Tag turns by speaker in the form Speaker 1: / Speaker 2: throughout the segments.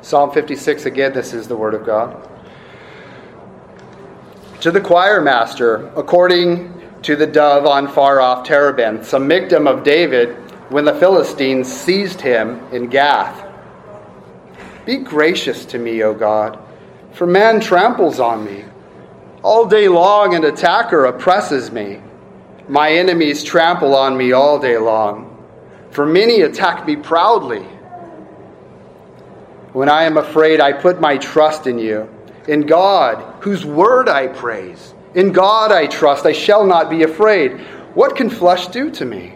Speaker 1: Psalm 56 again, this is the word of God. To the choir master, according to the dove on far-off terebinths, a miktam of David, when the Philistines seized him in Gath. Be gracious to me, O God, for man tramples on me. All day long an attacker oppresses me. My enemies trample on me all day long, for many attack me proudly. When I am afraid, I put my trust in you, in God, whose word I praise. In God I trust, I shall not be afraid. What can flesh do to me?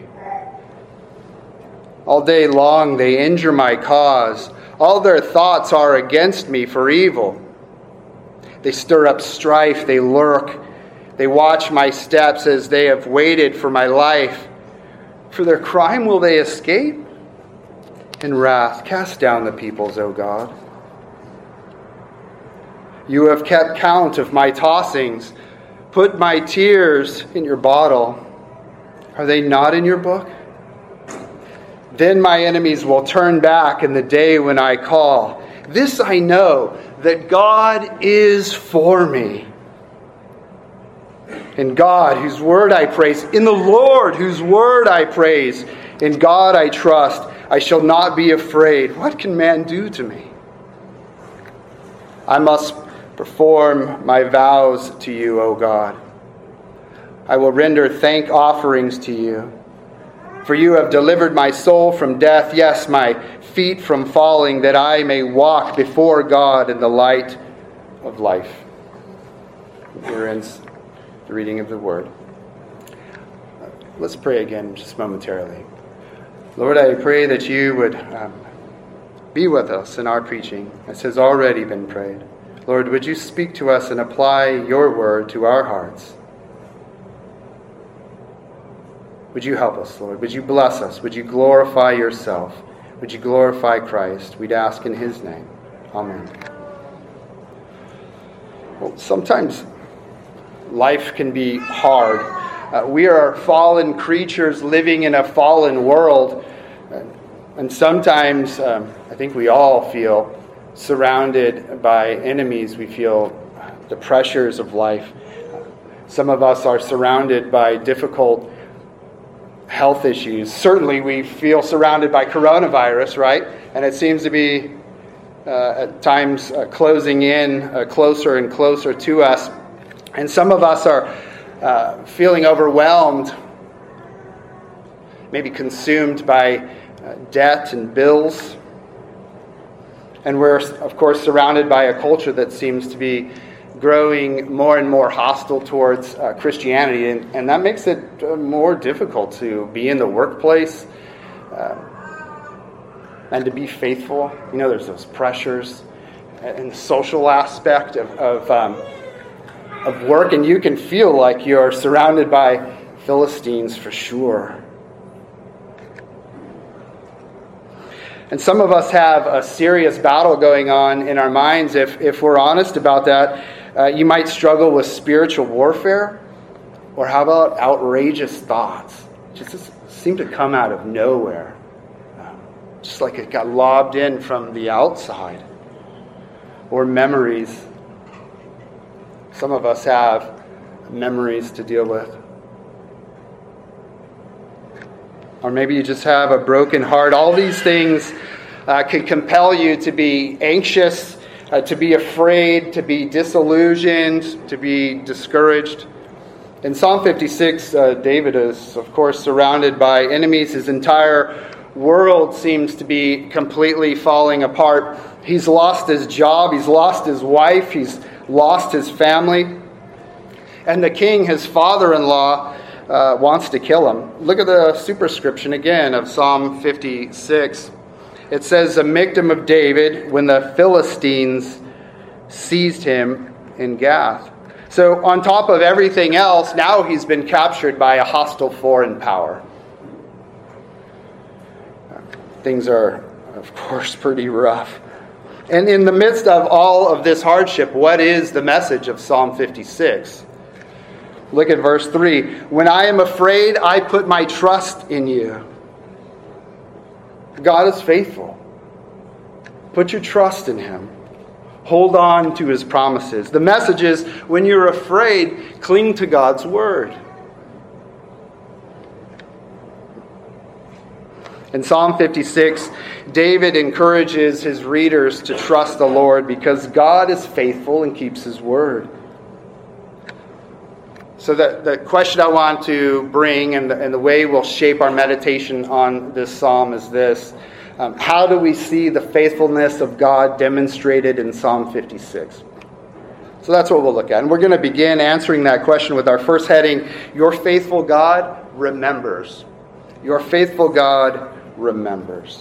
Speaker 1: All day long they injure my cause. All their thoughts are against me for evil. They stir up strife, they lurk. They watch my steps as they have waited for my life. For their crime will they escape? In wrath, cast down the peoples, O God. You have kept count of my tossings. Put my tears in your bottle. Are they not in your book? Then my enemies will turn back in the day when I call. This I know, that God is for me. In God, whose word I praise. In the Lord, whose word I praise. In God I trust. I shall not be afraid. What can man do to me? I must perform my vows to you, O God. I will render thank offerings to you. For you have delivered my soul from death, yes, my feet from falling, that I may walk before God in the light of life. Here ends the reading of the word. Let's pray again just momentarily. Lord, I pray that you would be with us in our preaching, as has already been prayed. Lord, would you speak to us and apply your word to our hearts? Would you help us, Lord? Would you bless us? Would you glorify yourself? Would you glorify Christ? We'd ask in his name. Amen. Well, sometimes life can be hard. We are fallen creatures living in a fallen world. And sometimes, I think we all feel surrounded by enemies. We feel the pressures of life. Some of us are surrounded by difficult health issues. Certainly we feel surrounded by coronavirus, right? And it seems to be at times closing in closer and closer to us. And some of us are feeling overwhelmed, maybe consumed by debt and bills. And we're, of course, surrounded by a culture that seems to be growing more and more hostile towards Christianity. And that makes it more difficult to be in the workplace and to be faithful. You know, there's those pressures and the social aspect of work. And you can feel like you're surrounded by Philistines for sure. And some of us have a serious battle going on in our minds. If we're honest about that, you might struggle with spiritual warfare. Or how about outrageous thoughts? Just seem to come out of nowhere. Just like it got lobbed in from the outside. Or memories. Some of us have memories to deal with. Or maybe you just have a broken heart. All these things can compel you to be anxious, to be afraid, to be disillusioned, to be discouraged. In Psalm 56, David is, of course, surrounded by enemies. His entire world seems to be completely falling apart. He's lost his job. He's lost his wife. He's lost his family. And the king, his father-in-law, wants to kill him. Look at the superscription again of Psalm 56. It says, a miktam of David when the Philistines seized him in Gath. So on top of everything else, now he's been captured by a hostile foreign power. Things are, of course, pretty rough. And in the midst of all of this hardship, what is the message of Psalm 56? Look at verse 3. When I am afraid, I put my trust in you. God is faithful. Put your trust in him. Hold on to his promises. The message is, when you're afraid, cling to God's word. In Psalm 56, David encourages his readers to trust the Lord because God is faithful and keeps his word. So the question I want to bring and the way we'll shape our meditation on this psalm is this. How do we see the faithfulness of God demonstrated in Psalm 56? So that's what we'll look at. And we're going to begin answering that question with our first heading, Your Faithful God Remembers. Your faithful God remembers.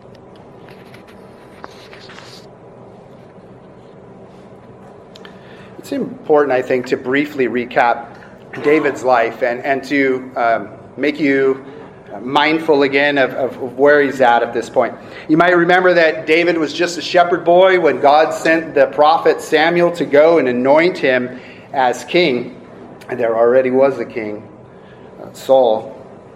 Speaker 1: It's important, I think, to briefly recap David's life and to make you mindful again of where he's at this point. You might remember that David was just a shepherd boy when God sent the prophet Samuel to go and anoint him as king. And there already was a king, Saul.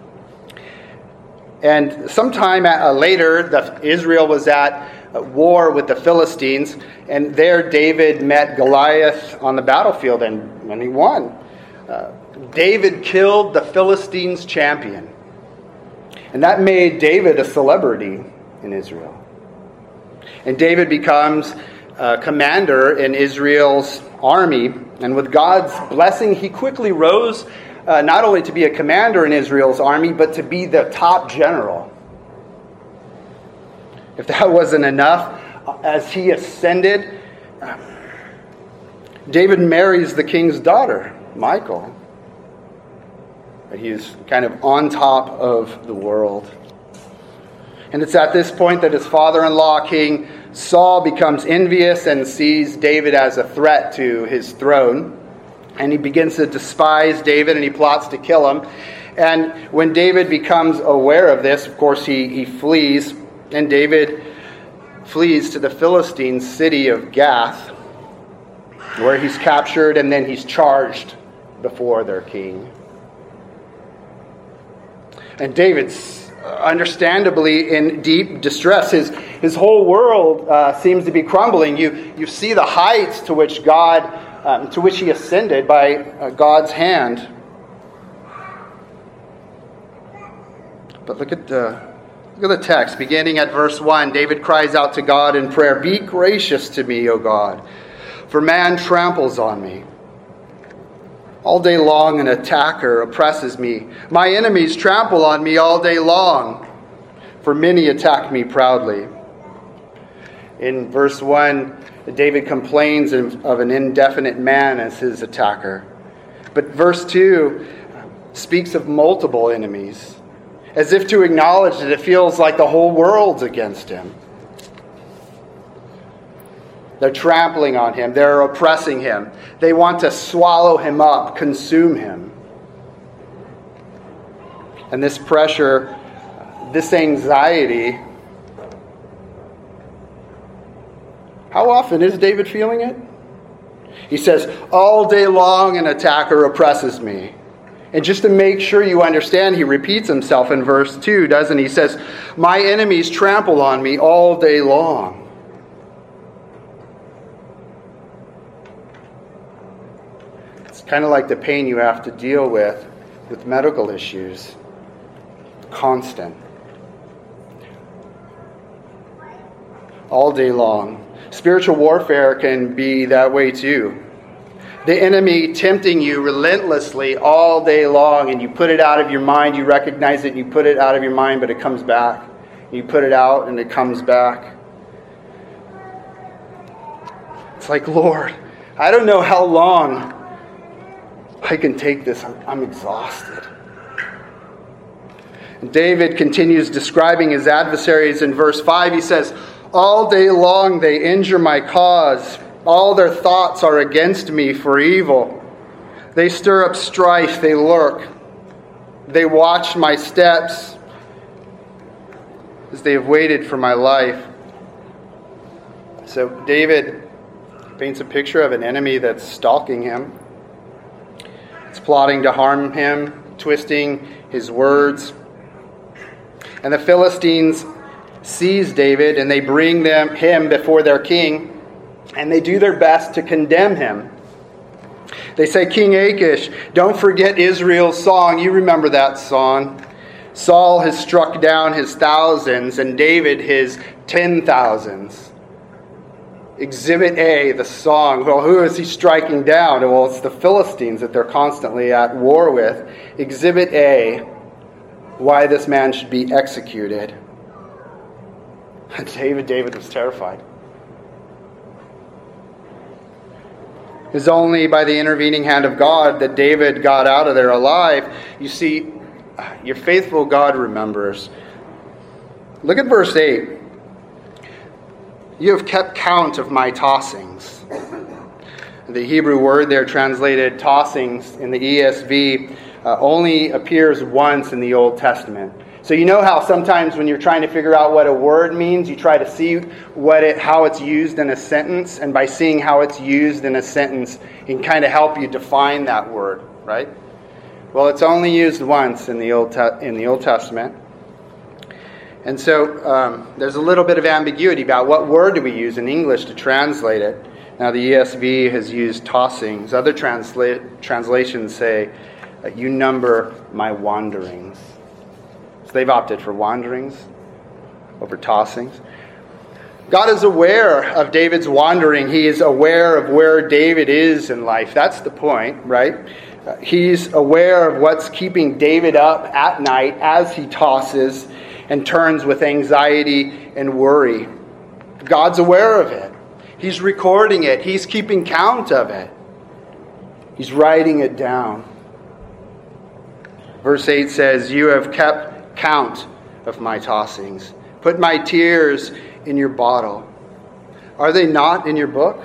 Speaker 1: And sometime later, Israel was at war with the Philistines, and there David met Goliath on the battlefield, and he won. David killed the Philistines' champion. And that made David a celebrity in Israel. And David becomes commander in Israel's army. And with God's blessing, he quickly rose not only to be a commander in Israel's army, but to be the top general. If that wasn't enough, as he ascended, David marries the king's daughter, Michal. He's kind of on top of the world. And it's at this point that his father-in-law, King Saul, becomes envious and sees David as a threat to his throne. And he begins to despise David and he plots to kill him. And when David becomes aware of this, of course, he flees. And David flees to the Philistine city of Gath, where he's captured and then he's charged before their king. And David's understandably in deep distress. His whole world seems to be crumbling. You see the heights to which he ascended by God's hand. But look at the text. Beginning at verse 1, David cries out to God in prayer, "Be gracious to me, O God, for man tramples on me. All day long an attacker oppresses me. My enemies trample on me all day long, for many attack me proudly." In verse 1, David complains of an indefinite man as his attacker. But verse 2 speaks of multiple enemies, as if to acknowledge that it feels like the whole world's against him. They're trampling on him. They're oppressing him. They want to swallow him up, consume him. And this pressure, this anxiety, how often is David feeling it? He says, "All day long an attacker oppresses me." And just to make sure you understand, he repeats himself in verse 2, doesn't he? He says, "My enemies trample on me all day long." Kind of like the pain you have to deal with medical issues. Constant. All day long. Spiritual warfare can be that way too. The enemy tempting you relentlessly all day long, and you put it out of your mind, you recognize it, and you put it out of your mind, but it comes back. You put it out and it comes back. It's like, Lord, I don't know how long I can take this. I'm exhausted. And David continues describing his adversaries in verse 5. He says, "All day long they injure my cause. All their thoughts are against me for evil. They stir up strife. They lurk. They watch my steps as they have waited for my life." So David paints a picture of an enemy that's stalking him. It's plotting to harm him, twisting his words. And the Philistines sees David and they bring him before their king, and they do their best to condemn him. They say, King Achish, don't forget Israel's song. You remember that song. Saul has struck down his thousands and David his 10,000s. Exhibit A, the song. Well, who is he striking down? Well, it's the Philistines that they're constantly at war with. Exhibit A, why this man should be executed. David was terrified. It was only by the intervening hand of God that David got out of there alive. You see, your faithful God remembers. Look at verse 8. You have kept count of my tossings. The Hebrew word there translated tossings in the ESV only appears once in the Old Testament. So you know how sometimes when you're trying to figure out what a word means, you try to see how it's used in a sentence, and by seeing how it's used in a sentence, it can kind of help you define that word, right? Well, it's only used once in the Old Testament. And so there's a little bit of ambiguity about what word do we use in English to translate it. Now the ESV has used tossings. Other translations say, you number my wanderings. So they've opted for wanderings over tossings. God is aware of David's wandering. He is aware of where David is in life. That's the point, right? He's aware of what's keeping David up at night as he tosses and turns with anxiety and worry. God's aware of it. He's recording it. He's keeping count of it. He's writing it down. Verse 8 says, you have kept count of my tossings. Put my tears in your bottle. Are they not in your book?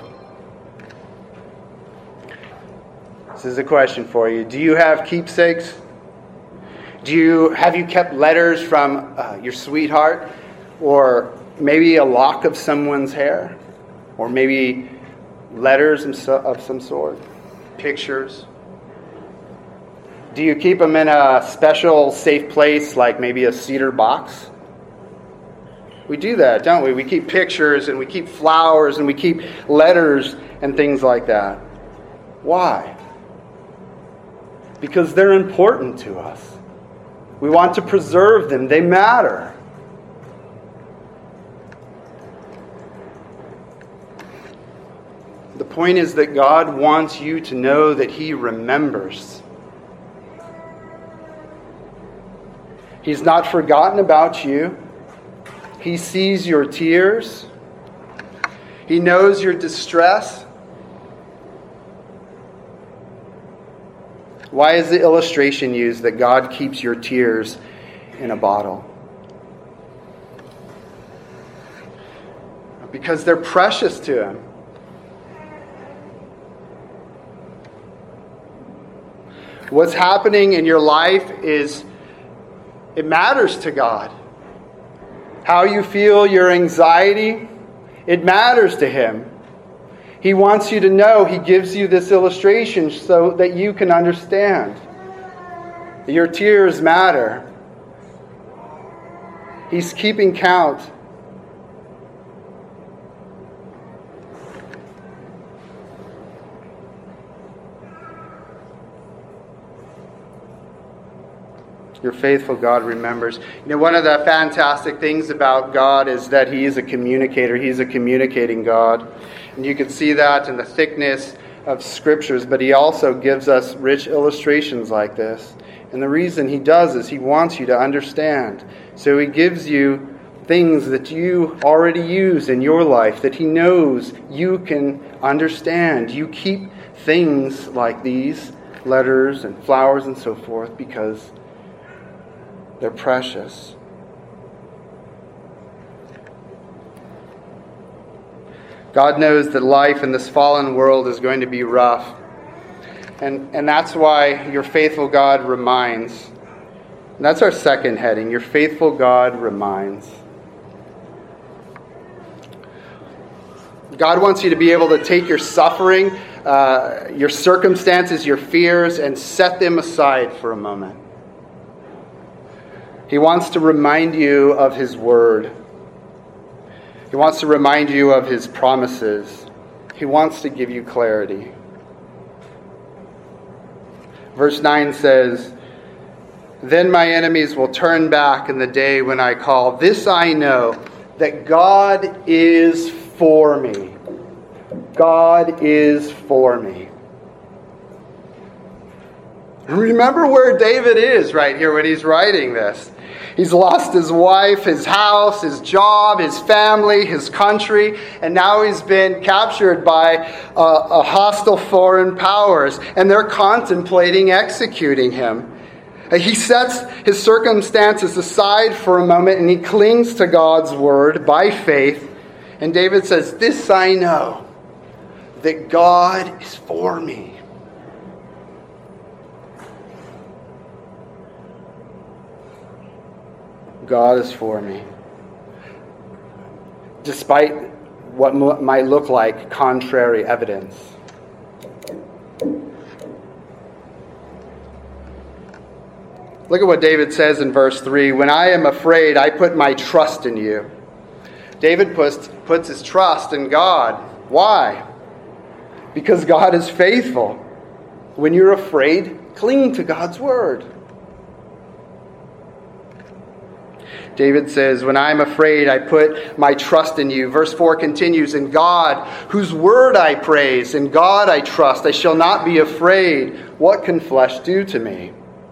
Speaker 1: This is a question for you. Do you have keepsakes? Have you kept letters from your sweetheart? Or maybe a lock of someone's hair? Or maybe letters of some sort? Pictures? Do you keep them in a special safe place, like maybe a cedar box? We do that, don't we? We keep pictures and we keep flowers and we keep letters and things like that. Why? Because they're important to us. We want to preserve them. They matter. The point is that God wants you to know that He remembers. He's not forgotten about you. He sees your tears. He knows your distress. Why is the illustration used that God keeps your tears in a bottle? Because they're precious to Him. What's happening in your life it matters to God. How you feel, your anxiety, it matters to Him. He wants you to know. He gives you this illustration so that you can understand. Your tears matter. He's keeping count. Your faithful God remembers. One of the fantastic things about God is that He is a communicator. He's a communicating God. And you can see that in the thickness of Scriptures. But He also gives us rich illustrations like this. And the reason He does is He wants you to understand. So He gives you things that you already use in your life that He knows you can understand. You keep things like these, letters and flowers and so forth, because they're precious. God knows that life in this fallen world is going to be rough. And that's why your faithful God reminds. And that's our second heading. Your faithful God reminds. God wants you to be able to take your suffering, your circumstances, your fears, and set them aside for a moment. He wants to remind you of His Word. He wants to remind you of his promises. He wants to give you clarity. Verse 9 says, "Then my enemies will turn back in the day when I call. This I know, that God is for me." God is for me. Remember where David is right here when he's writing this. He's lost his wife, his house, his job, his family, his country, and now he's been captured by a hostile foreign powers, and they're contemplating executing him. He sets his circumstances aside for a moment, and he clings to God's word by faith. And David says, "This I know, that God is for me." God is for me. Despite what might look like contrary evidence. Look at what David says in verse 3. "When I am afraid, I put my trust in you." David puts his trust in God. Why? Because God is faithful. When you're afraid, cling to God's word. David says, "When I am afraid, I put my trust in you." Verse 4 continues, "In God, whose word I praise, in God I trust. I shall not be afraid. What can flesh do to me?"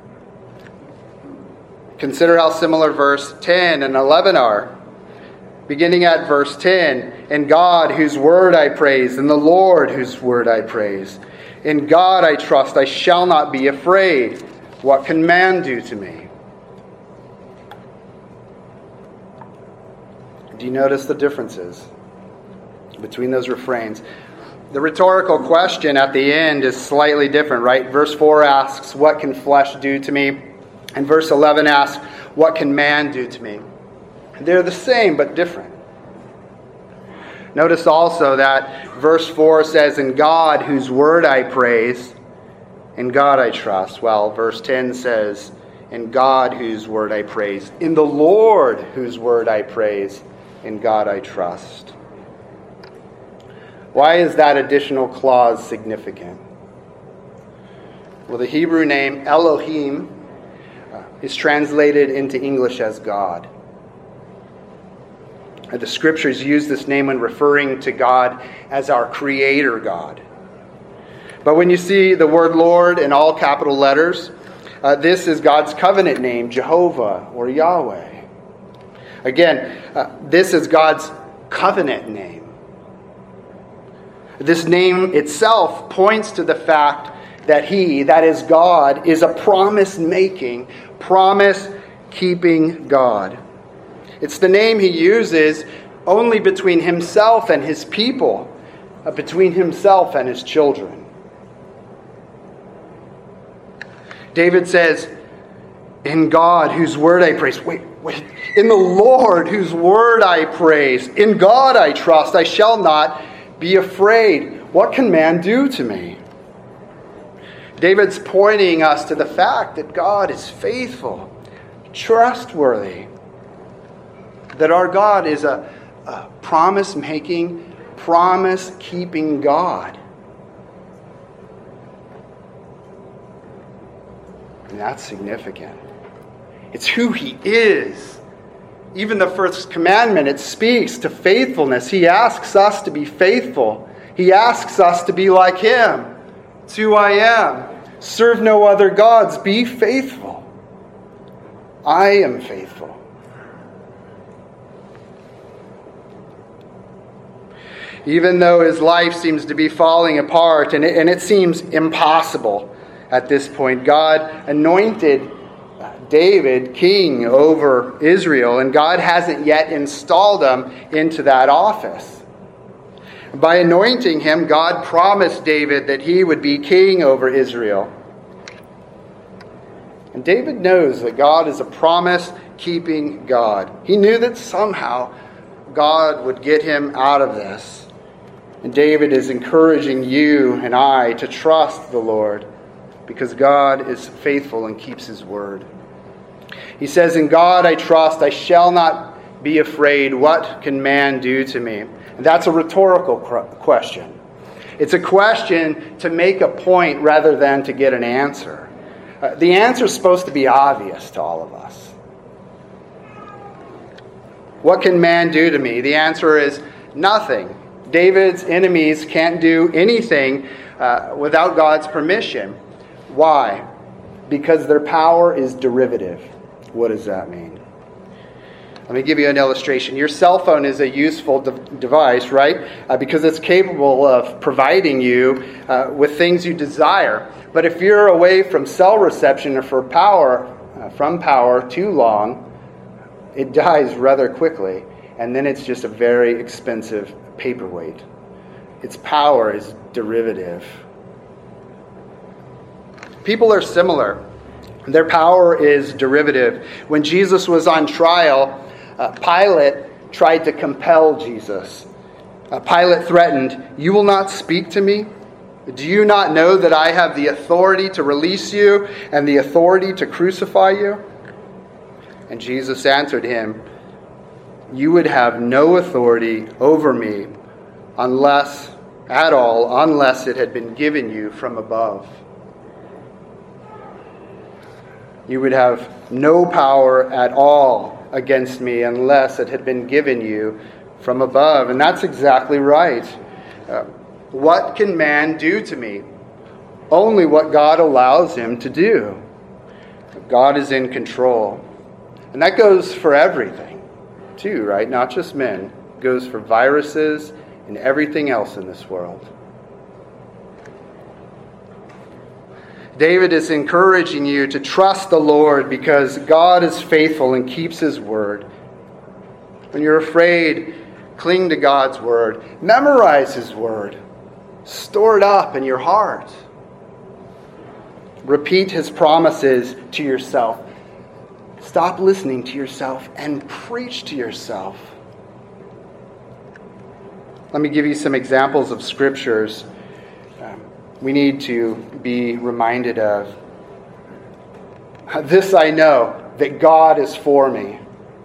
Speaker 1: Consider how similar verse 10 and 11 are. Beginning at verse 10, "In God, whose word I praise, in the Lord, whose word I praise. In God I trust. I shall not be afraid. What can man do to me?" Do you notice the differences between those refrains? The rhetorical question at the end is slightly different, right? Verse 4 asks, "What can flesh do to me?" And verse 11 asks, "What can man do to me?" They're the same, but different. Notice also that verse 4 says, "In God, whose word I praise, in God I trust." Well, verse 10 says, "In God, whose word I praise, in the Lord, whose word I praise, in God I trust." Why is that additional clause significant? Well, the Hebrew name Elohim is translated into English as God. The scriptures use this name when referring to God as our creator God. But when you see the word Lord in all capital letters, this is God's covenant name, Jehovah or Yahweh. Again, this is God's covenant name. This name itself points to the fact that He, that is God, is a promise-making, promise-keeping God. It's the name He uses only between Himself and His people, between Himself and His children. David says, "In God, whose word I praise." Wait. "In the Lord, whose word I praise. In God I trust. I shall not be afraid. What can man do to me?" David's pointing us to the fact that God is faithful, trustworthy, that our God is a promise-making, promise-keeping God. And that's significant. It's who He is. Even the first commandment, it speaks to faithfulness. He asks us to be faithful. He asks us to be like Him. It's who I am. Serve no other gods. Be faithful. I am faithful. Even though his life seems to be falling apart and it seems impossible at this point, God anointed David king over Israel, and God hasn't yet installed him into that office. By anointing him, God promised David that he would be king over Israel. And David knows that God is a promise-keeping God. He knew that somehow God would get him out of this. And David is encouraging you and I to trust the Lord, because God is faithful and keeps His word. He says, "In God I trust, I shall not be afraid. What can man do to me? And that's a rhetorical question. It's a question to make a point rather than to get an answer. The answer is supposed to be obvious to all of us. What can man do to me? The answer is nothing. David's enemies can't do anything without God's permission. Why? Because their power is derivative. What does that mean? Let me give you an illustration. Your cell phone is a useful device, right? Because it's capable of providing you with things you desire. But if you're away from cell reception or from power too long, it dies rather quickly. And then it's just a very expensive paperweight. Its power is derivative. People are similar. Their power is derivative. When Jesus was on trial, Pilate tried to compel Jesus. Pilate threatened, "You will not speak to me? Do you not know that I have the authority to release you and the authority to crucify you?" And Jesus answered him, "You would have no authority over me unless it had been given you from above." You would have no power at all against me unless it had been given you from above. And that's exactly right. What can man do to me? Only what God allows him to do. God is in control. And that goes for everything, too, right? Not just men. It goes for viruses and everything else in this world. David is encouraging you to trust the Lord because God is faithful and keeps His word. When you're afraid, cling to God's word. Memorize His word. Store it up in your heart. Repeat His promises to yourself. Stop listening to yourself and preach to yourself. Let me give you some examples of scriptures we need to be reminded of. This I know, that God is for me.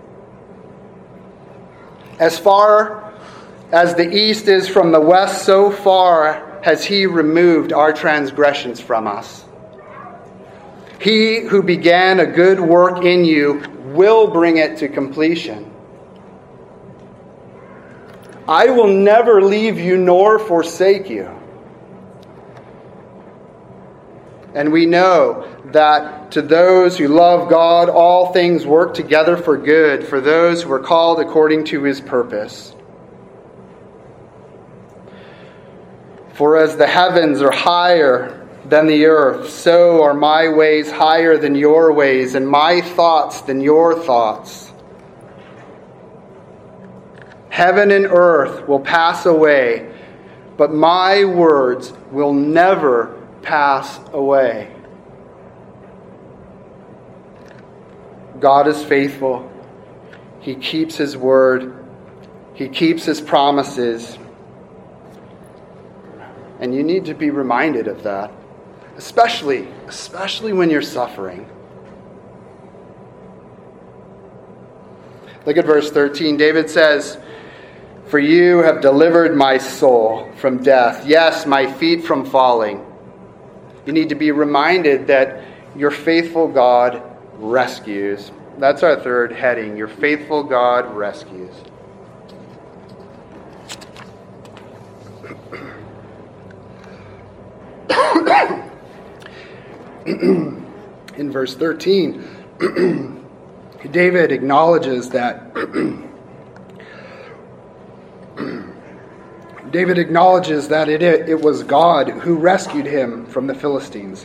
Speaker 1: As far as the east is from the west, so far has He removed our transgressions from us. He who began a good work in you will bring it to completion. I will never leave you nor forsake you. And we know that to those who love God, all things work together for good, for those who are called according to His purpose. For as the heavens are higher than the earth, so are my ways higher than your ways, and my thoughts than your thoughts. Heaven and earth will pass away, but my words will never pass away. God is faithful. He keeps His word. He keeps His promises. And you need to be reminded of that, especially when you're suffering. Look at verse 13. David says, "For you have delivered my soul from death, yes, my feet from falling." You need to be reminded that your faithful God rescues. That's our third heading. Your faithful God rescues. In verse 13, David acknowledges that it was God who rescued him from the Philistines.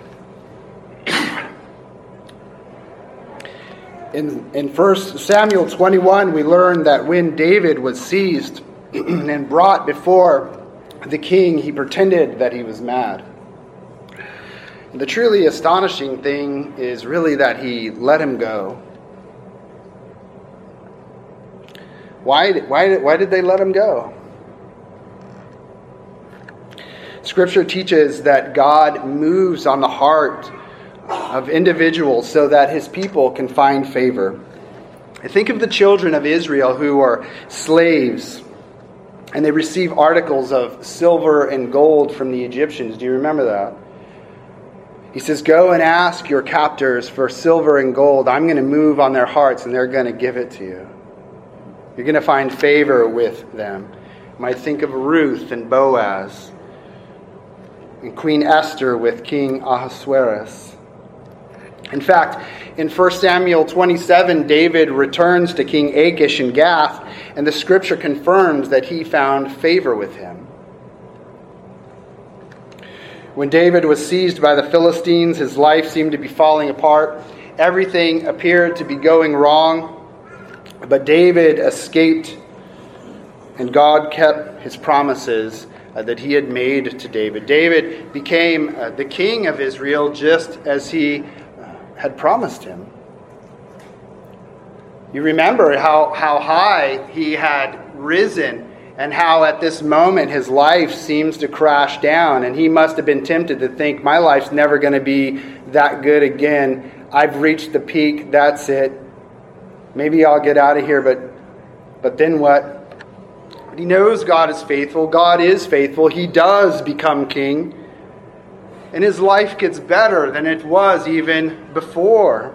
Speaker 1: In 1 Samuel 21, we learn that when David was seized and brought before the king, he pretended that he was mad. The truly astonishing thing is really that he let him go. Why did they let him go? Scripture teaches that God moves on the heart of individuals so that His people can find favor. Think of the children of Israel who are slaves, and they receive articles of silver and gold from the Egyptians. Do you remember that? He says, go and ask your captors for silver and gold. I'm going to move on their hearts, and they're going to give it to you. You're going to find favor with them. You might think of Ruth and Boaz, and Queen Esther with King Ahasuerus. In fact, in 1 Samuel 27, David returns to King Achish in Gath, and the scripture confirms that he found favor with him. When David was seized by the Philistines, his life seemed to be falling apart. Everything appeared to be going wrong, but David escaped, and God kept his promises that he had made to David. David became the king of Israel just as he had promised him. You remember how high he had risen, and how at this moment his life seems to crash down, and he must have been tempted to think, my life's never going to be that good again. I've reached the peak, that's it. Maybe I'll get out of here, but then what? But he knows God is faithful. God is faithful. He does become king. And his life gets better than it was even before.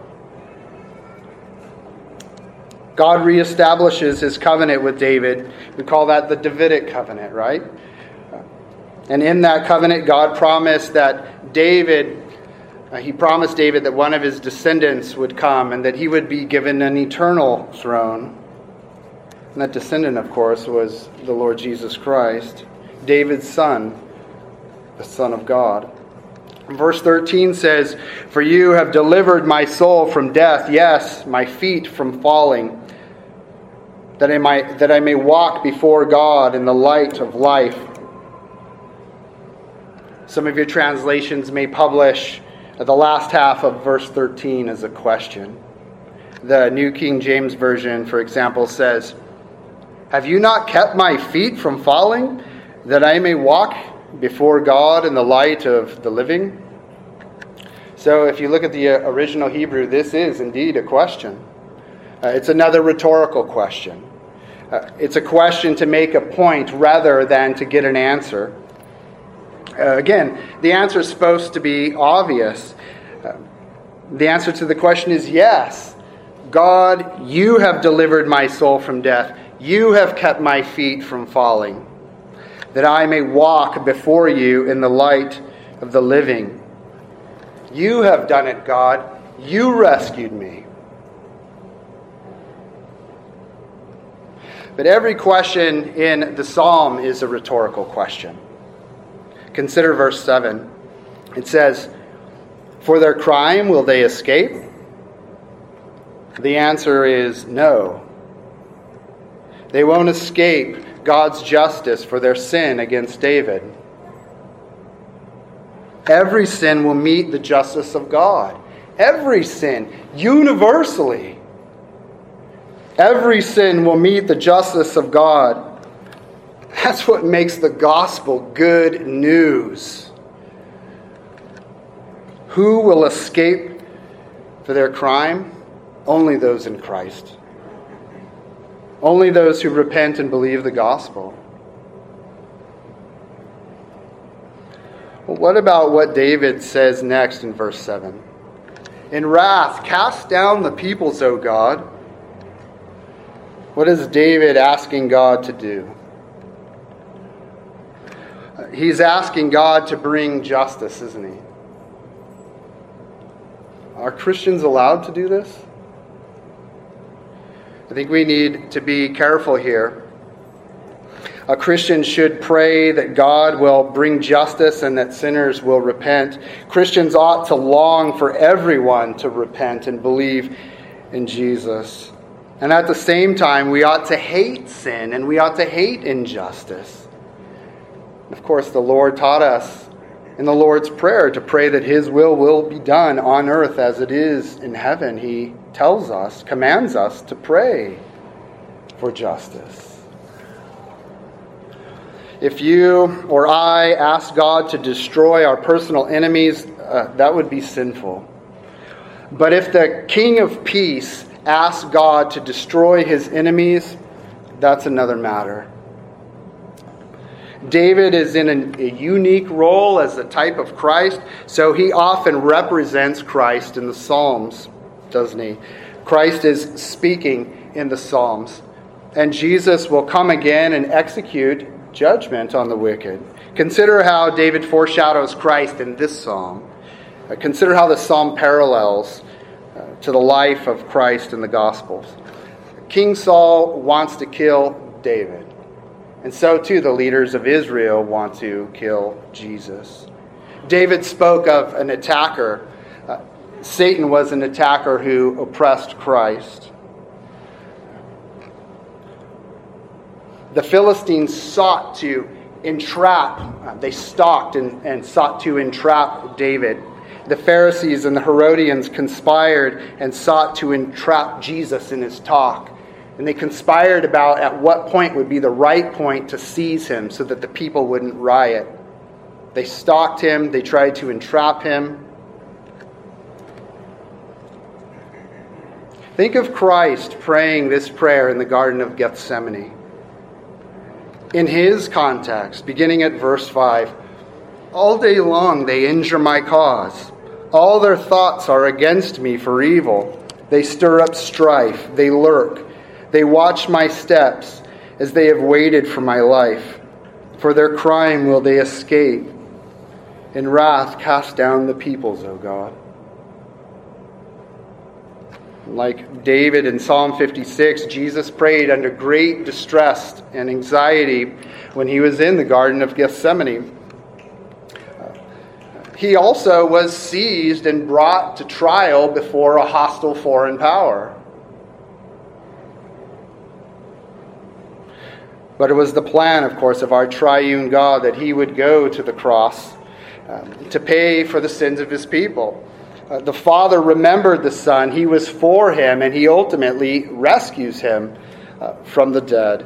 Speaker 1: God reestablishes his covenant with David. We call that the Davidic covenant, right? And in that covenant, God promised that he promised David that one of his descendants would come and that he would be given an eternal throne. And that descendant, of course, was the Lord Jesus Christ, David's son, the Son of God. Verse 13 says, for you have delivered my soul from death, yes, my feet from falling, that I may walk before God in the light of life. Some of your translations may publish the last half of verse 13 as a question. The New King James Version, for example, says, have you not kept my feet from falling, that I may walk before God in the light of the living? So if you look at the original Hebrew, this is indeed a question. It's another rhetorical question. It's a question to make a point rather than to get an answer. Again, the answer is supposed to be obvious. The answer to the question is yes. God, you have delivered my soul from death. You have kept my feet from falling, that I may walk before you in the light of the living. You have done it, God. You rescued me. But every question in the psalm is a rhetorical question. Consider verse 7. It says, for their crime will they escape? The answer is no. They won't escape God's justice for their sin against David. Every sin will meet the justice of God. Every sin, universally. Every sin will meet the justice of God. That's what makes the gospel good news. Who will escape for their crime? Only those in Christ. Only those who repent and believe the gospel. Well, what about what David says next in verse 7? In wrath, cast down the peoples, O God. What is David asking God to do? He's asking God to bring justice, isn't he? Are Christians allowed to do this? I think we need to be careful here. A Christian should pray that God will bring justice and that sinners will repent. Christians ought to long for everyone to repent and believe in Jesus. And at the same time, we ought to hate sin and we ought to hate injustice. Of course, the Lord taught us in the Lord's Prayer to pray that His will be done on earth as it is in heaven. He tells us, commands us to pray for justice. If you or I ask God to destroy our personal enemies, that would be sinful. But if the King of Peace ask God to destroy his enemies, that's another matter. David is in a unique role as the type of Christ, so he often represents Christ in the Psalms, doesn't he? Christ is speaking in the Psalms, and Jesus will come again and execute judgment on the wicked. Consider how David foreshadows Christ in this psalm. Consider how the psalm parallels to the life of Christ in the Gospels. King Saul wants to kill David. And so too the leaders of Israel want to kill Jesus. David spoke of an attacker. Satan was an attacker who oppressed Christ. The Philistines sought to entrap, they stalked and sought to entrap David. The Pharisees and the Herodians conspired and sought to entrap Jesus in his talk. And they conspired about at what point would be the right point to seize him so that the people wouldn't riot. They stalked him. They tried to entrap him. Think of Christ praying this prayer in the Garden of Gethsemane. In his context, beginning at verse 5, all day long they injure my cause. All their thoughts are against me for evil. They stir up strife. They lurk. They watch my steps as they have waited for my life. For their crime will they escape. In wrath cast down the peoples, O God. Like David in Psalm 56, Jesus prayed under great distress and anxiety when he was in the Garden of Gethsemane. He also was seized and brought to trial before a hostile foreign power. But it was the plan, of course, of our triune God that he would go to the cross to pay for the sins of his people. The Father remembered the Son. He was for him, and he ultimately rescues him from the dead.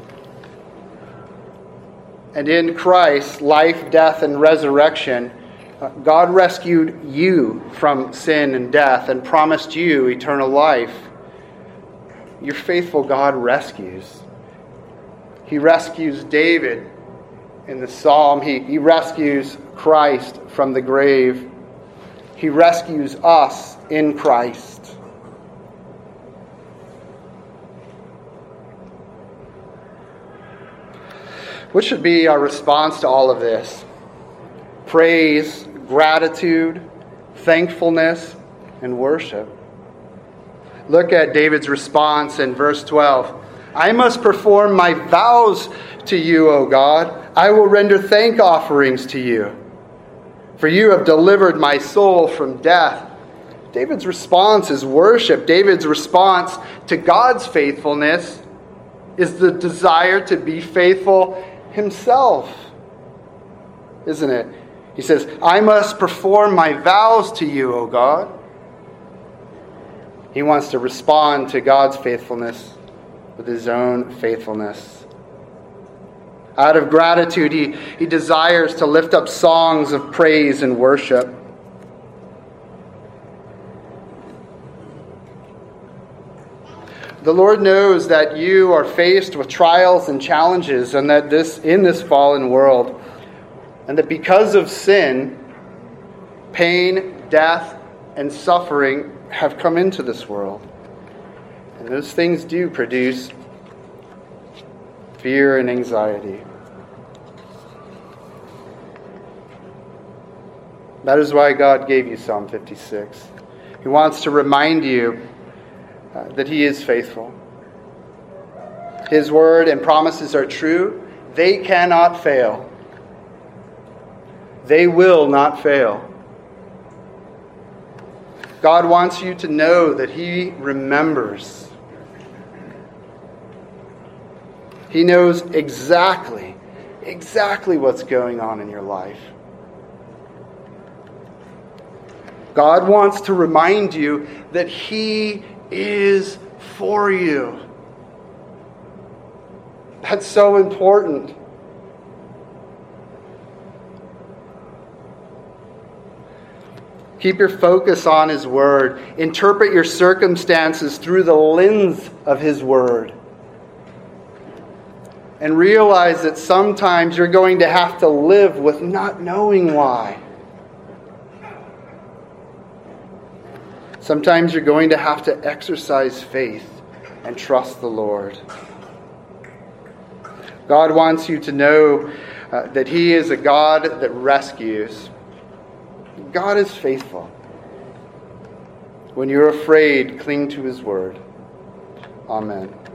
Speaker 1: And in Christ's life, death, and resurrection, God rescued you from sin and death and promised you eternal life. Your faithful God rescues. He rescues David in the psalm. He rescues Christ from the grave. He rescues us in Christ. What should be our response to all of this? Praise, gratitude, thankfulness, and worship. Look at David's response in verse 12. I must perform my vows to you, O God. I will render thank offerings to you. For you have delivered my soul from death. David's response is worship. David's response to God's faithfulness is the desire to be faithful himself. Isn't it? He says, I must perform my vows to you, O God. He wants to respond to God's faithfulness with his own faithfulness. Out of gratitude, he desires to lift up songs of praise and worship. The Lord knows that you are faced with trials and challenges, and that in this fallen world, and that because of sin, pain, death, and suffering have come into this world. And those things do produce fear and anxiety. That is why God gave you Psalm 56. He wants to remind you that He is faithful. His word and promises are true. They cannot fail. They will not fail. God wants you to know that He remembers. He knows exactly what's going on in your life. God wants to remind you that He is for you. That's so important. Keep your focus on His Word. Interpret your circumstances through the lens of His Word. And realize that sometimes you're going to have to live with not knowing why. Sometimes you're going to have to exercise faith and trust the Lord. God wants you to know that He is a God that rescues. God is faithful. When you're afraid, cling to His Word. Amen.